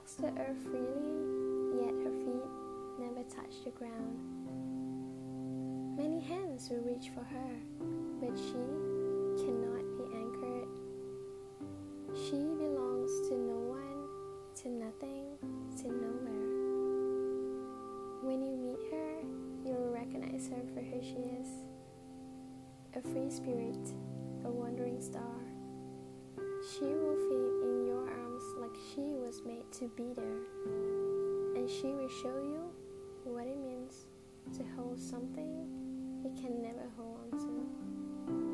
walks the earth freely, yet her feet never touch the ground. Many hands will reach for her, but she cannot be anchored. She belongs to no one, to nothing, to nowhere. When you meet her, you will recognize her for who she is. A free spirit, a wandering star. She will fit in your arms like she was made to be there. And she will show you what it means to hold something you can never hold on to.